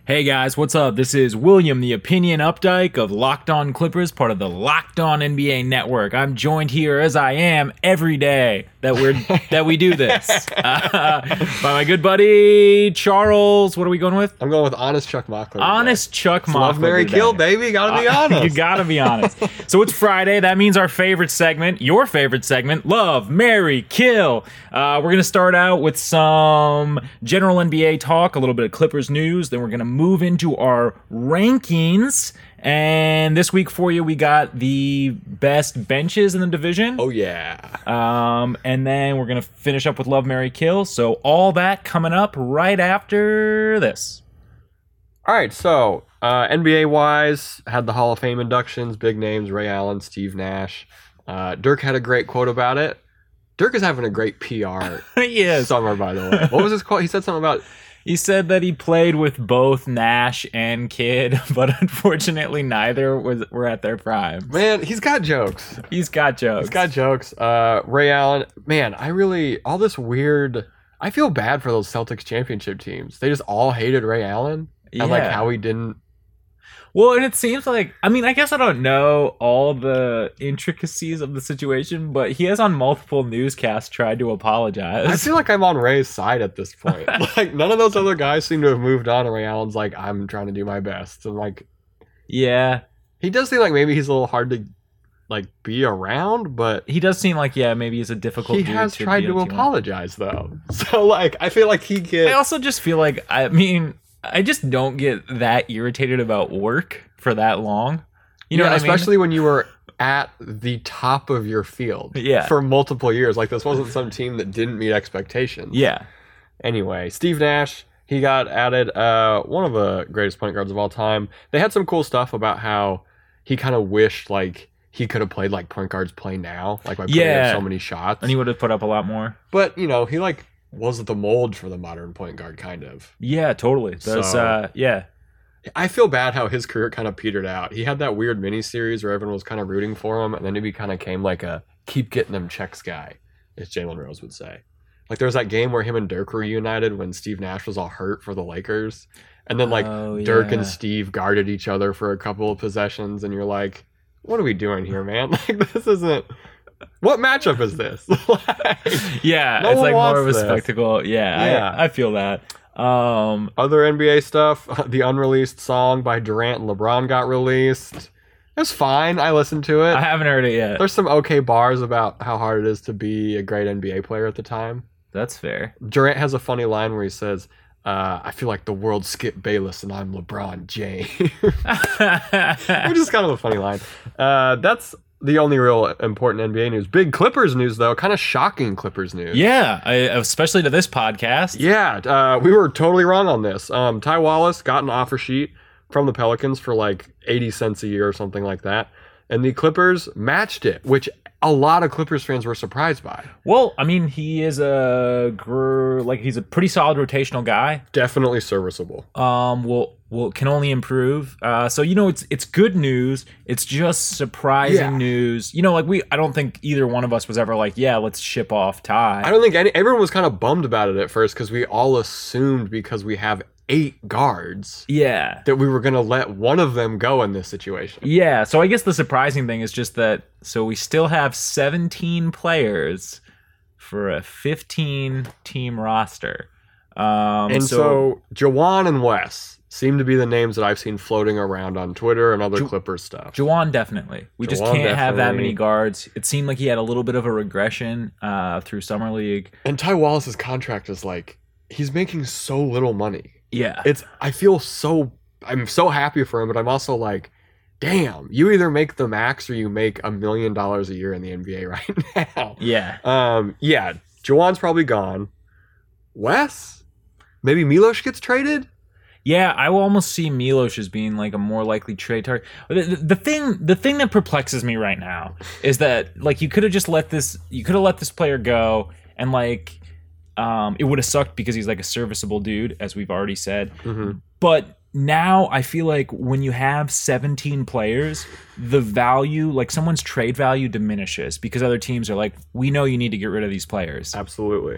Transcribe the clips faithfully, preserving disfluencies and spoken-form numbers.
Hey guys, what's up? This is William, the Opinion Updike of Locked On Clippers, part of the Locked On N B A Network. I'm joined here, as I am every day that we're that we do this, uh, by my good buddy Charles. What are we going with? I'm going with Honest Chuck Mockler. Honest Chuck Mockler. Love, Marry, Kill, baby. Gotta be Uh, honest. you gotta be honest. So it's Friday. That means our favorite segment, your favorite segment, Love, Marry, Kill. Uh, we're gonna start out with some general N B A talk, a little bit of Clippers news. Then we're gonna move into our rankings. And this week for you, we got the best benches in the division. Oh, yeah. Um, and then we're going to finish up with Love, Marry, Kill. So all that coming up right after this. All right, so uh, N B A-wise, had the Hall of Fame inductions, big names, Ray Allen, Steve Nash. Uh, Dirk had a great quote about it. Dirk is having a great P R Yes. summer, by the way. What was his quote? He said something about... He said that he played with both Nash and Kidd, but unfortunately neither was were at their prime. Man, he's got jokes. He's got jokes. He's got jokes. Uh, Ray Allen, man, I really... All this weird... I feel bad for those Celtics championship teams. They just all hated Ray Allen. And, like, Yeah. how he didn't... Well, and it seems like, I mean, I guess I don't know all the intricacies of the situation, but he has on multiple newscasts tried to apologize. I feel like I'm on Ray's side at this point. Like, none of those other guys seem to have moved on, and Ray Allen's like, I'm trying to do my best. And, like, Yeah. he does seem like maybe he's a little hard to, like, be around, but He does seem like, yeah, maybe he's a difficult he dude has to tried be to into. apologize, though. So, like, I feel like he I gets... also just feel like, I mean, I just don't get that irritated about work for that long. You know yeah, what I mean? especially when you were at the top of your field Yeah. for multiple years. Like, this wasn't some team that didn't meet expectations. Yeah. Anyway, Steve Nash, he got added, uh, one of the greatest point guards of all time. They had some cool stuff about how he kind of wished, like, he could have played like point guards play now, like by putting Yeah. up so many shots. And he would have put up a lot more. But, you know, he, like, was the mold for the modern point guard, kind of. Yeah, totally. That's, So- uh, yeah. I feel bad how his career kind of petered out. He had that weird mini-series where everyone was kind of rooting for him, and then he kind of came like a keep getting them checks guy, as Jalen Rose would say. Like, there was that game where him and Dirk were reunited when Steve Nash was all hurt for the Lakers. And then, like, Oh, Dirk yeah. and Steve guarded each other for a couple of possessions, and you're like, what are we doing here, man? Like, this isn't... What matchup is this? Like, Yeah, no it's one like more wants of a this. spectacle. Yeah, Yeah. I, I feel that. Um, Other N B A stuff, the unreleased song by Durant and LeBron got released. It was fine. I listened to it. I haven't heard it yet. There's some okay bars about how hard it is to be a great N B A player at the time. That's fair. Durant has a funny line where he says, uh, I feel like the world skipped Bayless and I'm LeBron James. Which is kind of a funny line. Uh, that's the only real important N B A news. Big Clippers news, though. Kind of shocking Clippers news. Yeah, I, especially to this podcast. Yeah, uh, we were totally wrong on this. Um, Ty Wallace got an offer sheet from the Pelicans for like eighty cents a year or something like that. And the Clippers matched it, which a lot of Clippers fans were surprised by. Well, I mean, he is a gr- like he's a pretty solid rotational guy. Definitely serviceable. Um, will will can only improve. Uh, so you know, it's it's good news. It's just surprising Yeah. news. You know, like we, I don't think either one of us was ever like, yeah, let's ship off Ty. I don't think any, everyone was kind of bummed about it at first because we all assumed because we have eight guards Yeah. that we were going to let one of them go in this situation. Yeah, so I guess the surprising thing is just that so we still have seventeen players for a fifteen team roster. Um And so, Jawan and Wes seem to be the names that I've seen floating around on Twitter and other Ju- Clippers stuff. Jawan definitely. We just Jawan can't have that definitely. many guards. It seemed like he had a little bit of a regression uh through summer league. And Ty Wallace's contract is like, he's making so little money. Yeah. It's, I feel so, I'm so happy for him, but I'm also like, damn, you either make the max or you make a million dollars a year in the N B A right now. yeah. Um, yeah, Jawan's probably gone. Wes? Maybe Milos gets traded? Yeah, I will almost see Milos as being like a more likely trade target. The, the, the thing, the thing that perplexes me right now is that like you could have just let this, you could have let this player go, and like, um, it would have sucked because he's like a serviceable dude, as we've already said. Mm-hmm. But now I feel like when you have seventeen players, the value, like someone's trade value diminishes because other teams are like, we know you need to get rid of these players. Absolutely.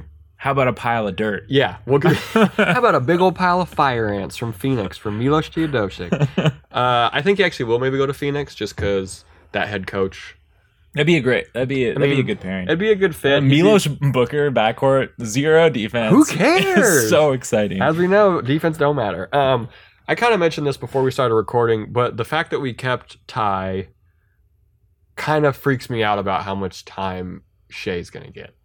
How about a pile of dirt? Yeah. We'll go, how about a big old pile of fire ants from Phoenix, from Milos Teodosic? uh, I think he actually will maybe go to Phoenix just because that head coach. That'd be a great. That'd be. A, that'd mean, be a good pairing. It'd be a good fit. Uh, Milos Booker backcourt, zero defense. Who cares? It's so exciting. As we know, defense don't matter. Um, I kind of mentioned this before we started recording, but the fact that we kept Ty kind of freaks me out about how much time Shai's going to get.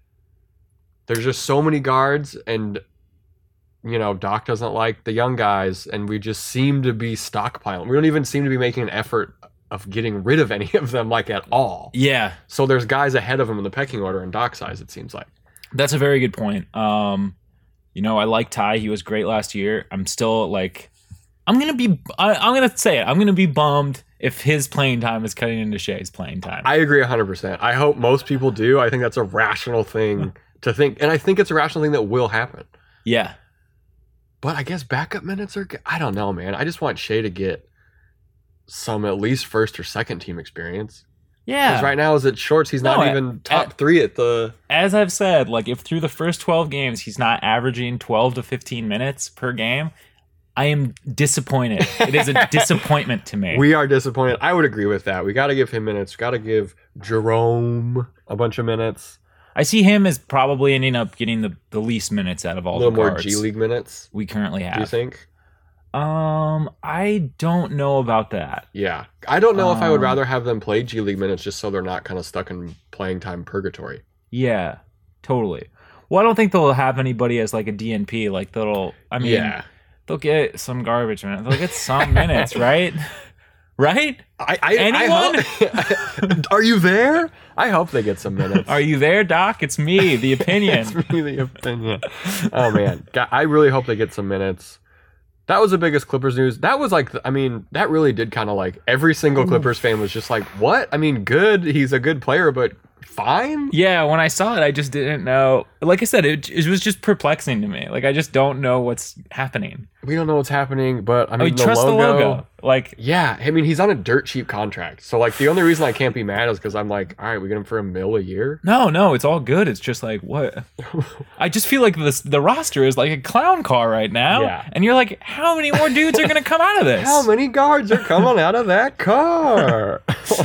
There's just so many guards, and you know, Doc doesn't like the young guys, and we just seem to be stockpiling. We don't even seem to be making an effort of getting rid of any of them, like, at all. Yeah. So there's guys ahead of him in the pecking order in Doc's size, it seems like. That's a very good point. Um, you know, I like Ty. He was great last year. I'm still like, I'm gonna be. I, I'm gonna say it. I'm gonna be bummed if his playing time is cutting into Shai's playing time. I agree one hundred percent. I hope most people do. I think that's a rational thing to think, and I think it's a rational thing that will happen. Yeah. But I guess backup minutes are good. I don't know, man. I just want Shai to get some at least first or second team experience. Yeah. Because right now, as it shorts, he's not No, even top at- three at the. As I've said, like if through the first twelve games he's not averaging twelve to fifteen minutes per game, I am disappointed. It is a disappointment to me. We are disappointed. I would agree with that. We got to give him minutes. Got to give Jerome a bunch of minutes. I see him as probably ending up getting the, the least minutes out of all A little the more guards G League minutes. we currently have. Do you think? Um, I don't know about that. Yeah. I don't know if I would Um, rather have them play G League minutes just so they're not kind of stuck in playing time purgatory. Yeah, totally. Well, I don't think they'll have anybody as like a D N P. Like they'll, I mean, Yeah. they'll get some garbage minutes. They'll get some minutes, right? Right? I, I, Anyone? I hope, are you there? I hope they get some minutes. Are you there, Doc? It's me, the opinion. It's me, the opinion. Oh, man. God, I really hope they get some minutes. That was the biggest Clippers news. That was like, I mean, that really did kind of like every single Clippers fan was just like, what? I mean, good. He's a good player, but fine. Yeah, when I saw it, I just didn't know. Like I said, it, it was just perplexing to me. Like I just don't know what's happening. We don't know what's happening, but I I mean, mean, the trust logo, the logo. Like, yeah, I mean, he's on a dirt cheap contract. So, like, the only reason I can't be mad is because I'm like, all right, we get him for a mil a year. no, no, it's all good. It's just like, what? I just feel like this the roster is like a clown car right now. Yeah. And you're like, how many more dudes are going to come out of this? How many guards are coming out of that car?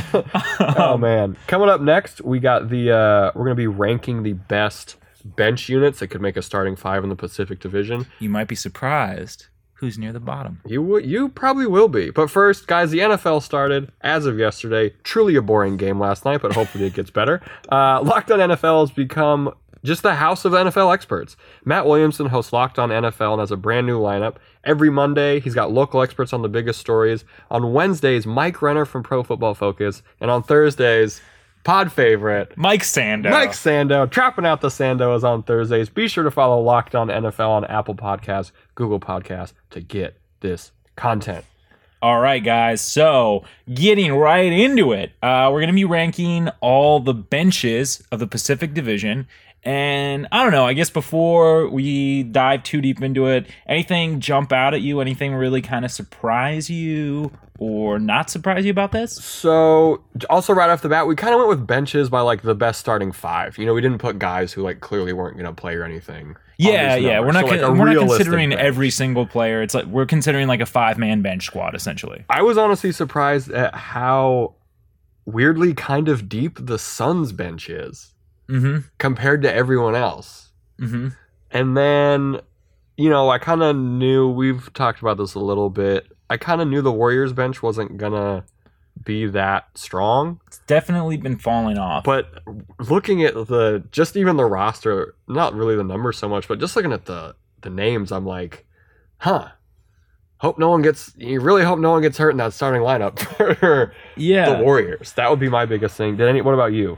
Oh, man. Coming up next, we got the, uh, we're going to be ranking the best bench units that could make a starting five in the Pacific Division. You might be surprised who's near the bottom. You w- you probably will be. But first, guys, the N F L started as of yesterday. Truly a boring game last night, but hopefully it gets better. Uh, Locked On N F L has become just the house of N F L experts. Matt Williamson hosts Locked On N F L and has a brand new lineup. Every Monday, he's got local experts on the biggest stories. On Wednesdays, Mike Renner from Pro Football Focus. And on Thursdays, pod favorite, Mike Sando. Mike Sando. Trapping out the Sando is on Thursdays. Be sure to follow Locked On N F L on Apple Podcasts, Google Podcasts to get this content. All right, guys. So, getting right into it, uh, we're going to be ranking all the benches of the Pacific Division. And I don't know, I guess before we dive too deep into it, anything jump out at you? Anything really kind of surprise you or not surprise you about this? So, also right off the bat, we kind of went with benches by like the best starting five. You know, we didn't put guys who like clearly weren't going to play or anything. Yeah, yeah. We're not so, like, con- a we're not realistic considering bench. every single player. It's like we're considering like a five-man bench squad essentially. I was honestly surprised at how weirdly kind of deep the Suns bench is Mhm. compared to everyone else. Mhm. And then, you know, I kind of knew, we've talked about this a little bit. I kind of knew the Warriors bench wasn't going to be that strong. It's definitely been falling off. But looking at the, just even the roster, not really the numbers so much, but just looking at the, the names, I'm like, huh. Hope no one gets, you really hope no one gets hurt in that starting lineup for yeah. the Warriors. That would be my biggest thing. Did any, what about you?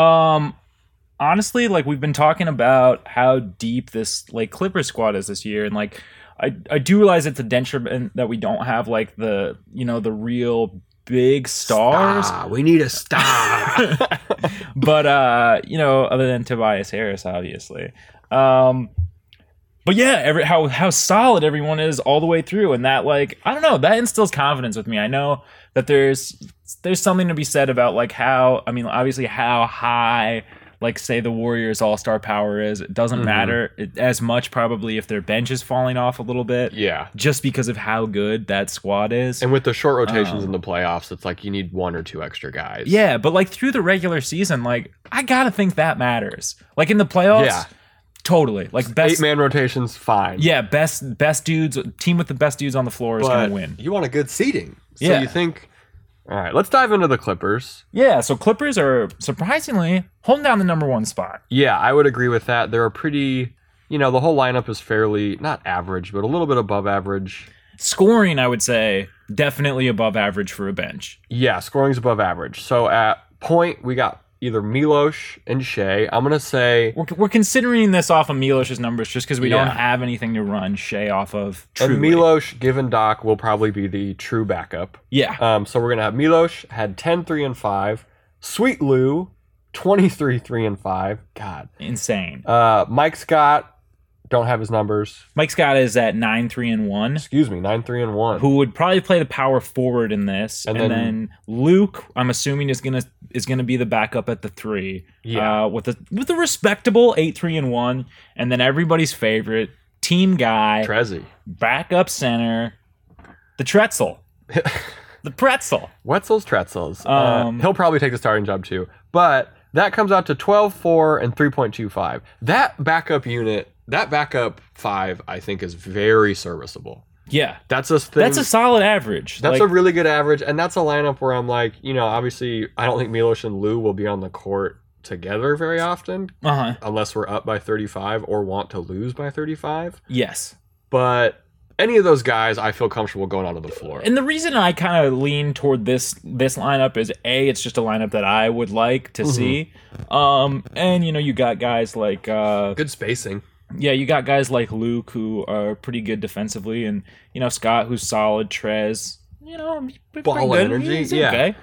Um honestly, like we've been talking about how deep this like Clippers squad is this year, and like I I do realize it's a detriment that we don't have like the, you know, the real big stars. Star. We need a star. But uh, you know, other than Tobias Harris, obviously. Um But yeah, every, how how solid everyone is all the way through, and that like I don't know, that instills confidence with me. I know that there's there's something to be said about like how I mean obviously how high like say the Warriors all-star power is. It doesn't Mhm. matter it, as much probably if their bench is falling off a little bit, Yeah. just because of how good that squad is. And with the short rotations Um, in the playoffs, it's like you need one or two extra guys. Yeah, but like through the regular season, like I gotta think that matters. Like in the playoffs, Yeah. totally. Like best, Eight man rotations, fine. yeah, best best dudes, team with the best dudes on the floor is but gonna win. you want a good seating. So Yeah. you think, all right, let's dive into the Clippers. Yeah, so Clippers are surprisingly holding down the number one spot. Yeah, I would agree with that. They're a pretty, you know, the whole lineup is fairly, not average, but a little bit above average. Scoring, I would say, definitely above average for a bench. Yeah, scoring's above average. So at point, we got either Milos and Shea. I'm going to say, We're, we're considering this off of Milos's numbers just because we Yeah. don't have anything to run Shea off of. and Truly. Milos, given Doc, will probably be the true backup. Yeah. Um, so we're going to have Milos had ten, three, and five. Sweet Lou, twenty-three, three, and five. God. Insane. Uh, Mike Scott, don't have his numbers. Mike Scott is at nine three and one. Excuse me, nine, three, and one. Who would probably play the power forward in this, And and, then- then, Luke, I'm assuming is gonna is gonna be the backup at the three, Yeah. uh, with a with a respectable eight three and one, and then everybody's favorite team guy, Trezzy. backup center, the Tretzel, the Pretzel. Wetzel's Tretzels. Um, uh, he'll probably take the starting job too. But that comes out to twelve, four, and three point two five. That backup unit, that backup five, I think is very serviceable. Yeah, That's a thing. that's a solid average. That's Like, a really good average, and that's a lineup where I'm like, you know, obviously, I don't think Milos and Lou will be on the court together very often, uh-huh. unless we're up by thirty-five or want to lose by thirty-five. Yes. But any of those guys, I feel comfortable going onto the floor. And the reason I kind of lean toward this this lineup is a it's just a lineup that I would like to Mhm. see. Um and you know you got guys like uh Good spacing. yeah, you got guys like Luke who are pretty good defensively, and you know Scott who's solid, Trez, you know, he's pretty Ball good. energy, He's yeah. okay.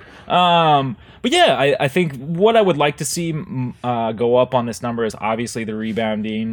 Um but yeah, I, I think what I would like to see mm, uh, go up on this number is obviously the rebounding.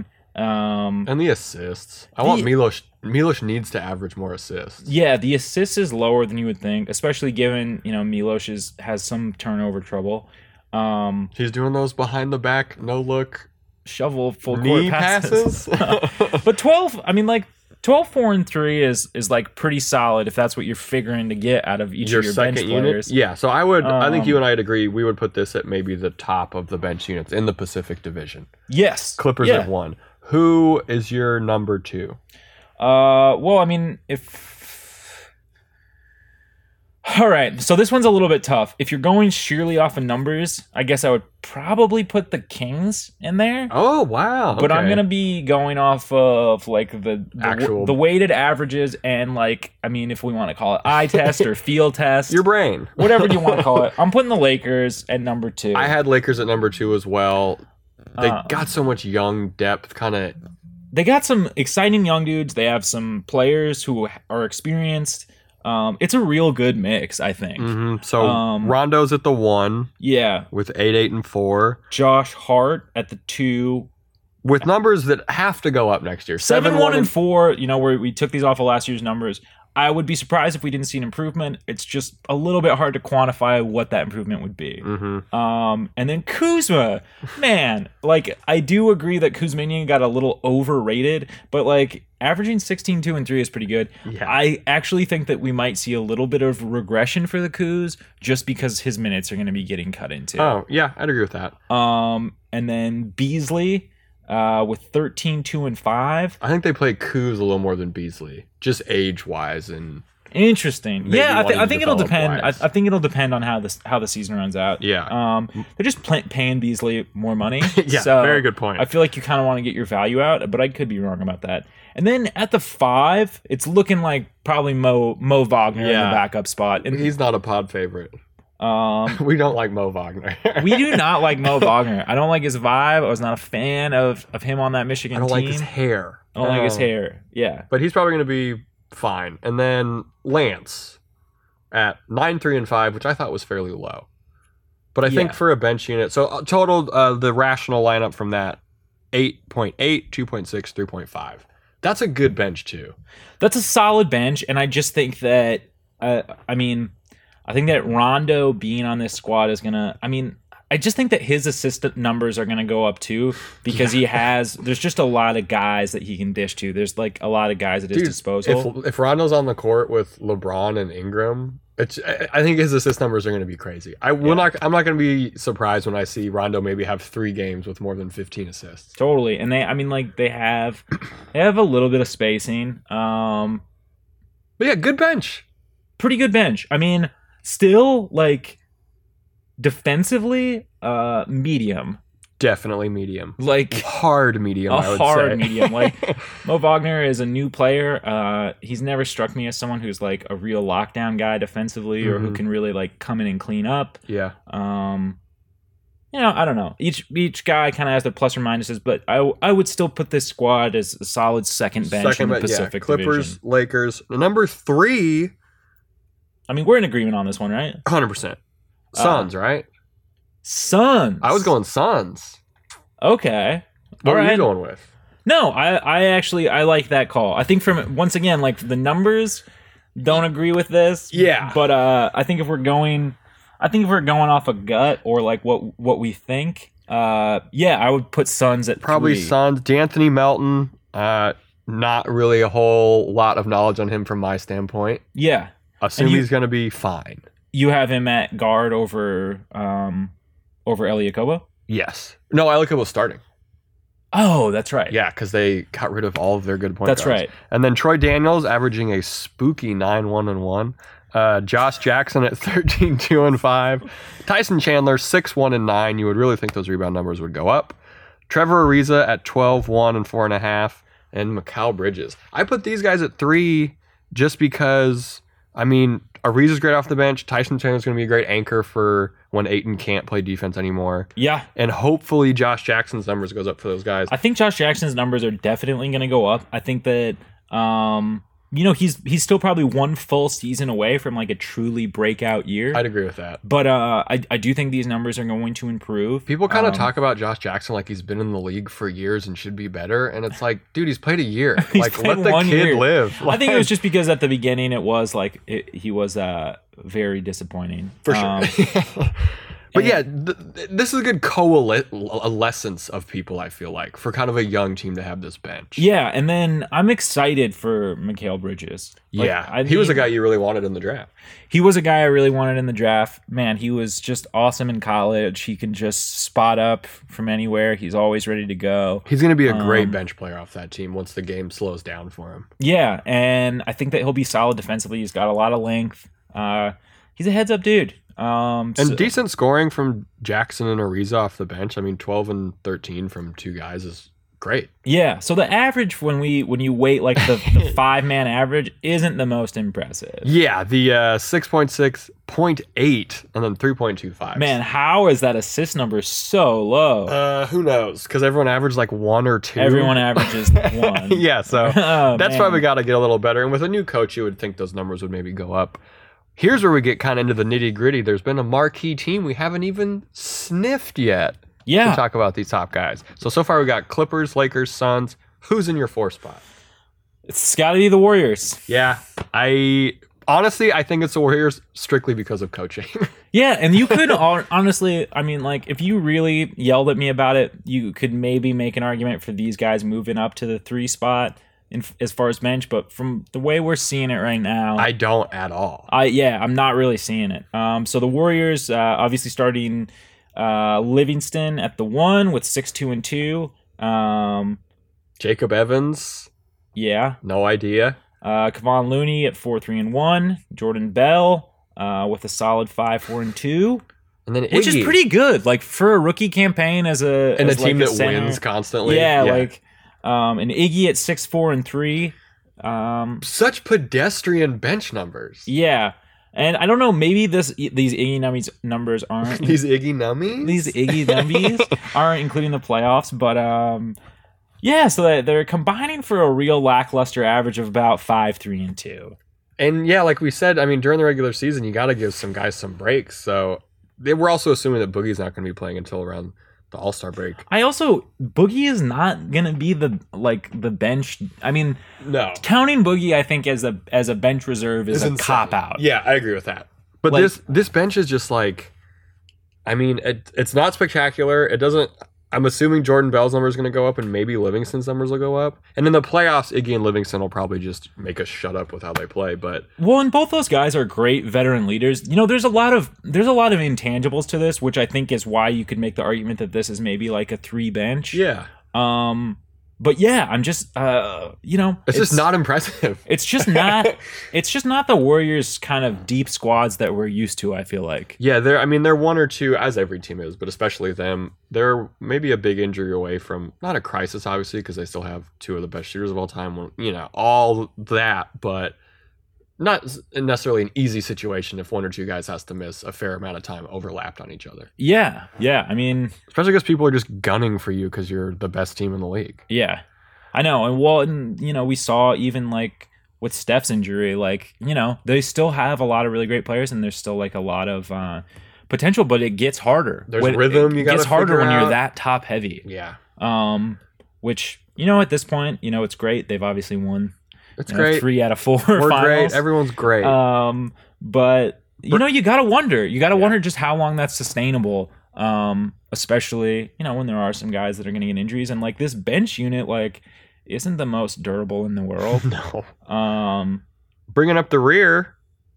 Um, And the assists. I The- want Milos. Milos needs to average more assists. Yeah, the assist is lower than you would think, especially given you know Milos is, has some turnover trouble. Um, He's doing those behind the back, no look shovel full knee court passes. passes. But twelve, I mean, like twelve, four, and three is is like pretty solid if that's what you're figuring to get out of each your of your second bench unit. players. Yeah, so I would. I think Um, you and I'd agree. We would put this at maybe the top of the bench units in the Pacific Division. Yes, Clippers yeah. have one. Who is your number two? Uh, well, I mean, if all right, so this one's a little bit tough. If you're going sheerly off of numbers, I guess I would probably put the Kings in there. Oh wow! But I'm okay. gonna be going off of like the the, Actual- the weighted averages and like I mean if we want to call it eye test or field test, your brain. whatever you want to call it. I'm putting the Lakers at number two. I had Lakers at number two as well. They Uh, got so much young depth, kind of. They got some exciting young dudes. They have some players who are experienced. Um, it's a real good mix, I think. Mm-hmm. So Um, Rondo's at the one Yeah, with eight, eight, and four, Josh Hart at the two, with numbers that have to go up next year. seven, one, and four. You know where we took these off of last year's numbers. I would be surprised if we didn't see an improvement. It's just a little bit hard to quantify what that improvement would be. Mm-hmm. Um, and then Kuzma, man, like I do agree that Kuzmanian got a little overrated, but like averaging sixteen, two, and three is pretty good. Yeah. I actually think that we might see a little bit of regression for the Kuz just because his minutes are going to be getting cut into. Oh yeah, I'd agree with that. Um, and then Beasley uh, with thirteen, two, and five. I think they play Kuz a little more than Beasley, just age wise and Interesting. Maybe yeah, I, wanting th- I to think it'll develop depend. I, wise. I think it'll depend on how this how the season runs out. Yeah. Um, they're just pl- paying Beasley more money. yeah, so very good point. I feel like you kind of want to get your value out, but I could be wrong about that. And then at the five, it's looking like probably Mo Mo Wagner in Yeah. the backup spot. And He's not a pod favorite. um, We don't like Mo Wagner. we do not like Mo Wagner. I don't like his vibe. I was not a fan of of him on that Michigan I don't team. like his hair. I don't like his Um, hair. Yeah. But he's probably going to be fine. And then Lance at nine, three, and five, which I thought was fairly low. But I think Yeah. for a bench unit, so uh, total, uh, the rational lineup from that eight point eight, two point six, three point five. That's a good bench too. That's a solid bench, and I just think that uh, I mean, I think that Rondo being on this squad is gonna. I mean, I just think that his assist numbers are going to go up too because yeah. he has. There's just a lot of guys that he can dish to. There's like a lot of guys at his Dude, disposal. If if Rondo's on the court with LeBron and Ingram, it's. I think his assist numbers are going to be crazy. I will yeah. not. I'm not going to be surprised when I see Rondo maybe have three games with more than fifteen assists. Totally, and they. I mean, like they have, they have a little bit of spacing. Um, but yeah, good bench. Pretty good bench. I mean, still like. Defensively, uh, medium. Definitely medium. Like hard medium. A I would hard say. medium. Like Mo Wagner is a new player. Uh, he's never struck me as someone who's like a real lockdown guy defensively, mm-hmm. or who can really like come in and clean up. Yeah. Um, you know, I don't know. Each each guy kind of has their plus or minuses, but I I would still put this squad as a solid second bench second, in the Pacific yeah. Clippers, Division. Lakers. Number three. I mean, we're in agreement on this one, right? one hundred percent. Suns, uh, right? Suns. I was going Suns. Okay. What All are right. you going with? No, I, I actually I like that call. I think from once again, like the numbers don't agree with this. Yeah. But uh, I think if we're going, I think if we're going off a gut or like what what we think, uh, yeah, I would put Suns at probably three. Suns. D'Anthony Melton. Uh, not really a whole lot of knowledge on him from my standpoint. Yeah. Assume you, he's going to be fine. You have him at guard over um over Eliakobo? Yes. No, Eliakobo's starting. Oh, that's right. Yeah, because they got rid of all of their good point That's guards. right. And then Troy Daniels averaging a spooky nine one and one. Uh, Josh Jackson at thirteen two and five. Tyson Chandler six one and nine. You would really think those rebound numbers would go up. Trevor Ariza at twelve one and four and a half. And Mikal Bridges. I put these guys at three just because, I mean, Ariza's great off the bench. Tyson Chandler's going to be a great anchor for when Ayton can't play defense anymore. Yeah. And hopefully Josh Jackson's numbers goes up for those guys. I think Josh Jackson's numbers are definitely going to go up. I think that, um, you know, he's he's still probably one full season away from like a truly breakout year. I'd agree with that. But uh, I, I do think these numbers are going to improve. People kind of um, talk about Josh Jackson like he's been in the league for years and should be better. And it's like, dude, he's played a year. Like, let the kid year. live. Like, I think it was just because at the beginning it was like it, he was uh, very disappointing. For sure. Um, But yeah, th- th- this is a good coalescence of people, I feel like, for kind of a young team to have this bench. Yeah, and then I'm excited for Mikal Bridges. Like, yeah, I he mean, was a guy you really wanted in the draft. He was a guy I really wanted in the draft. Man, he was just awesome in college. He can just spot up from anywhere. He's always ready to go. He's going to be a great um, bench player off that team once the game slows down for him. Yeah, and I think that he'll be solid defensively. He's got a lot of length. Uh, he's a heads-up dude. Um, and so, decent scoring from Jackson and Ariza off the bench. I mean, twelve and thirteen from two guys is great. Yeah. So the average when we when you weight like the, the five man average isn't the most impressive. Yeah, the uh, six point six, zero point eight, and then three point two five. Man, how is that assist number so low? Uh, who knows? Because everyone averaged like one or two. Everyone averages one. Yeah, so oh, that's man. why we got to get a little better. And with a new coach, you would think those numbers would maybe go up. Here's where we get kind of into the nitty gritty. There's been a marquee team we haven't even sniffed yet. Yeah. To talk about these top guys. So, so far we got Clippers, Lakers, Suns. Who's in your four spot? It's got to be the Warriors. Yeah. I honestly, I think it's the Warriors strictly because of coaching. Yeah. And you could honestly, I mean, like, if you really yelled at me about it, you could maybe make an argument for these guys moving up to the three spot. In, as far as bench, but from the way we're seeing it right now, I don't at all. I yeah, I'm not really seeing it. Um, so the Warriors, uh, obviously starting uh, Livingston at the one with six two and two. Um, Jacob Evans, yeah, no idea. Uh, Kevon Looney at four three and one. Jordan Bell uh, with a solid five four and two. And then Iggy, which is pretty good, like for a rookie campaign as a and as a team like a that center. wins constantly. Yeah, yeah. like. Um, and Iggy at six four and three. Um, Such pedestrian bench numbers. Yeah, and I don't know. Maybe this these Iggy nummies numbers aren't these Iggy nummies. These Iggy nummies aren't including the playoffs, but um, yeah. So they, they're combining for a real lackluster average of about five three and two. And yeah, like we said, I mean, during the regular season, you got to give some guys some breaks. So they were also assuming that Boogie's not going to be playing until around the All-Star break. I also Boogie is not gonna be the like the bench. I mean, no, counting Boogie, I think as a as a bench reserve is it's a insane. cop out. Yeah, I agree with that. But like, this this bench is just like I mean, it, it's not spectacular. It doesn't. I'm assuming Jordan Bell's number is going to go up, and maybe Livingston's numbers will go up. And in the playoffs, Iggy and Livingston will probably just make us shut up with how they play. But well, and both those guys are great veteran leaders. You know, there's a lot of there's a lot of intangibles to this, which I think is why you could make the argument that this is maybe like a three bench. yeah, Um. But yeah, I'm just, uh, you know, it's, it's just not impressive. It's just not. It's just not the Warriors' kind of deep squads that we're used to. I feel like. Yeah, they're. I mean, they're one or two, as every team is, but especially them. They're maybe a big injury away from not a crisis, obviously, because they still have two of the best shooters of all time. You know, all that, but not necessarily an easy situation if one or two guys has to miss a fair amount of time overlapped on each other. Yeah, yeah. I mean, especially because people are just gunning for you because you're the best team in the league. Yeah, I know. And well, and you know, we saw even like with Steph's injury, like, you know, they still have a lot of really great players, and there's still like a lot of uh, potential, but it gets harder. There's when, rhythm. It you gets harder when out. you're that top heavy. Yeah. Um, which, you know, at this point, you know, it's great. They've obviously won. It's you know, great. Three out of four. We're finals. great. Everyone's great. Um, but you know, you gotta wonder. You gotta yeah. wonder just how long that's sustainable. Um, especially, you know, when there are some guys that are gonna get injuries, and like this bench unit, like, isn't the most durable in the world. No. Um, bringing up the rear,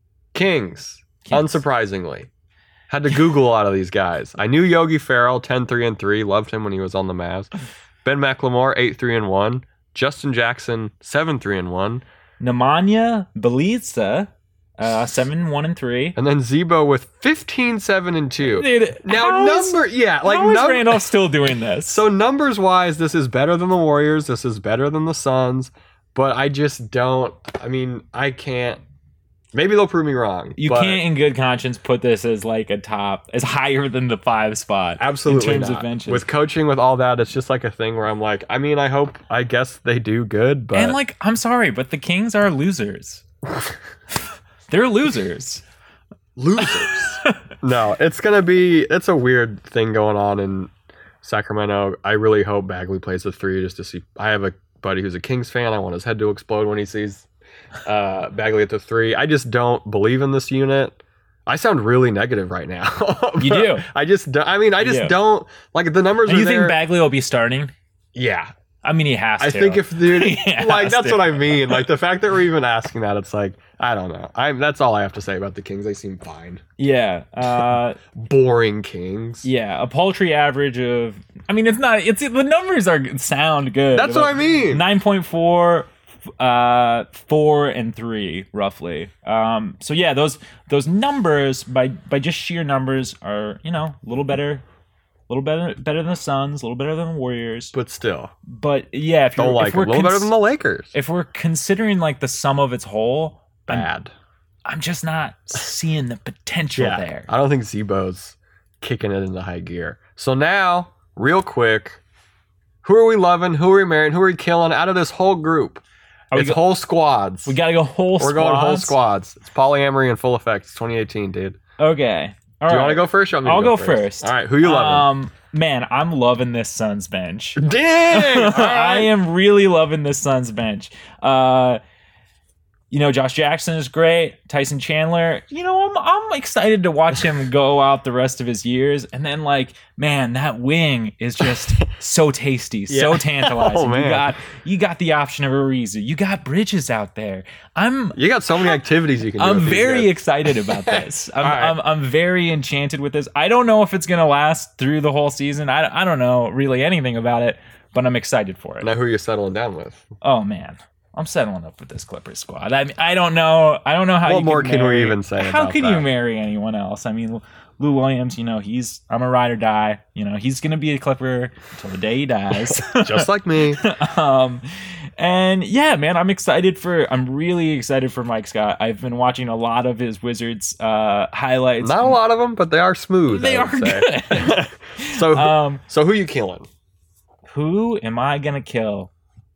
Kings, Kings. Unsurprisingly. Had to Google a lot of these guys. I knew Yogi Ferrell, ten three and three, loved him when he was on the Mavs. Ben McLemore, eight three and one. Justin Jackson, seven three and one. Nemanja Bjelica, uh, seven one and three. And then Zebo with fifteen seven and two. Dude, now number is, yeah, like how is num- Randolph still doing this? So numbers wise, this is better than the Warriors. This is better than the Suns. But I just don't. I mean, I can't. Maybe they'll prove me wrong. You but can't, in good conscience, put this as like a top, as higher than the five spot. Absolutely in terms not. of benches. With coaching, with all that, it's just like a thing where I'm like, I mean, I hope, I guess they do good, but and like, I'm sorry, but the Kings are losers. They're losers. Losers. No, it's gonna be. It's a weird thing going on in Sacramento. I really hope Bagley plays the three just to see. I have a buddy who's a Kings fan. I want his head to explode when he sees uh, Bagley at the three. I just don't believe in this unit. I sound really negative right now. You do. I just. Don't, I mean, I just do. don't like the numbers. And are you there. think Bagley will be starting? Yeah. I mean, he has to. I think if dude, like that's to. what I mean. Like the fact that we're even asking that, it's like I don't know. I'm that's all I have to say about the Kings. They seem fine. Yeah. Uh, Boring Kings. Yeah, a paltry average of. I mean, it's not. It's the numbers are sound good. That's like what I mean. Nine point four, uh, four and three roughly. Um. So yeah, those those numbers by by just sheer numbers are, you know, a little better. A little better, better than the Suns, a little better than the Warriors, but still. But yeah, if you're don't like if we're a little cons- better than the Lakers. If we're considering like the sum of its whole, bad. I'm, I'm just not seeing the potential yeah, there. I don't think Zebo's kicking it into high gear. So now, real quick, who are we loving? Who are we marrying? Who are we killing out of this whole group? Are it's go- whole squads. We gotta go whole. We're squads? going whole squads. It's polyamory in full effect. It's twenty eighteen, dude. Okay. All Do you right. want to go first? Or I'm I'll go, go first? first. All right. Who you loving? Um, man, I'm loving this Suns bench. Dang! All right. I am really loving this Suns bench. Uh, you know, Josh Jackson is great. Tyson Chandler, you know, I'm I'm excited to watch him go out the rest of his years. And then, like, man, that wing is just so tasty, yeah. so tantalizing. Oh, man. You got you got the option of Ariza. You got Bridges out there. I'm you got so many activities you can do. I'm very excited about this. I'm, right. I'm I'm very enchanted with this. I don't know if it's gonna last through the whole season. I, I don't know really anything about it, but I'm excited for it. Now, who are you settling down with? Oh man. I'm settling up with this Clippers squad. I mean, I don't know. I don't know how. What you more can, can marry, we even say? How about can that? you marry anyone else? I mean, Lou Williams. You know, he's I'm a ride or die. You know, he's gonna be a Clipper until the day he dies, just like me. um, and yeah, man, I'm excited for. I'm really excited for Mike Scott. I've been watching a lot of his Wizards uh, highlights. Not a lot of them, but they are smooth. They I are would say. good. so, um, so who you killing? Who am I gonna kill?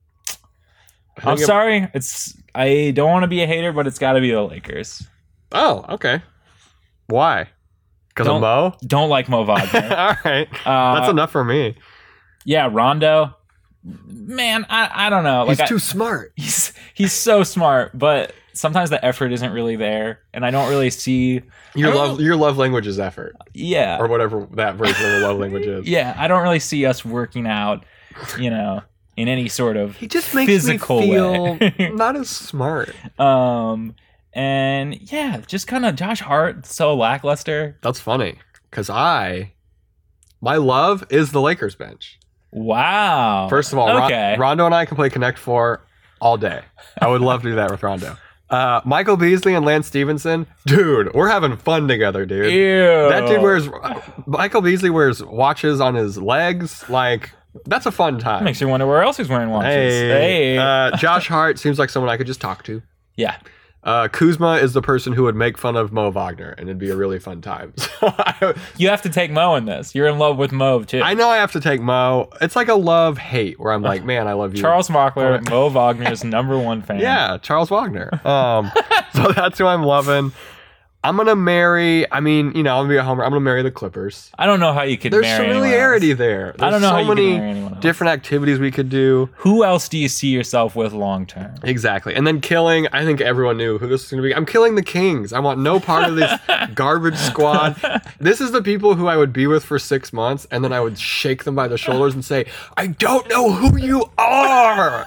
I'm sorry. It's I don't want to be a hater, but it's got to be the Lakers. Oh, okay. Why? Because of Mo? Don't like Mo Wagner. All right. Uh, That's enough for me. Yeah, Rondo. Man, I, I don't know. Like, he's too I, smart. He's he's so smart, but sometimes the effort isn't really there, and I don't really see Your I don't love know- your love language is effort, Yeah, or whatever that version of the love language is. yeah. I don't really see us working out, you know, in any sort of He just makes physical me feel way. not as smart. um, and yeah, just kind of Josh Hart so lackluster. That's funny because I, my love is the Lakers bench. Wow. First of all, Ron- okay. Rondo and I can play Connect Four all day. I would love to do that with Rondo. Uh, Michael Beasley and Lance Stevenson, dude, we're having fun together, dude. Ew. That dude wears Michael Beasley wears watches on his legs. Like, that's a fun time. Makes you wonder where else he's wearing watches. Hey, Hey. Uh, Josh Hart seems like someone I could just talk to. yeah. Uh, Kuzma is the person who would make fun of Mo Wagner, and it'd be a really fun time. So I, You have to take Mo in this. You're in love with Mo too. I know I have to take Mo. It's like a love hate where I'm like, man, I love you. Charles Mockler, Mo Wagner's number one fan. Yeah, Charles Wagner. Um, so that's who I'm loving. I'm gonna marry. I mean, you know, I'm gonna be a homer. I'm gonna marry the Clippers. I don't know how you could There's marry anyone familiarity else. there. There's I don't know so how you could many marry anyone else. different activities we could do. Who else do you see yourself with long term? Exactly. And then killing, I think everyone knew who this was going to be. I'm killing the Kings. I want no part of this garbage squad. This is the people who I would be with for six months, and then I would shake them by the shoulders and say, I don't know who you are.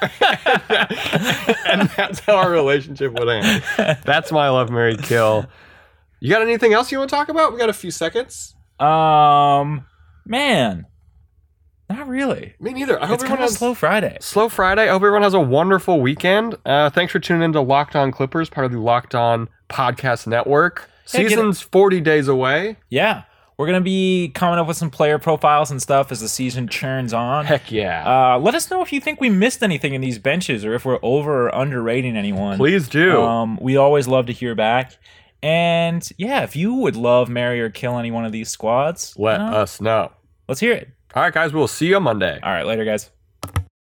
And that's how our relationship would end. That's my love, marry, kill. You got anything else you want to talk about? We got a few seconds. Um, man, not really. Me neither. I hope It's everyone kind of has slow Friday. Slow Friday. I hope everyone has a wonderful weekend. Uh, thanks for tuning in to Locked On Clippers, part of the Locked On Podcast Network. Hey, get Season's forty days away. Yeah, we're gonna be coming up with some player profiles and stuff as the season churns on. Heck yeah. Uh, let us know if you think we missed anything in these benches, or if we're over or underrating anyone. Please do. Um, we always love to hear back. And yeah, if you would love, marry, or kill any one of these squads, Let you know, us know. let's hear it. All right, guys. We'll see you on Monday. All right, later, guys.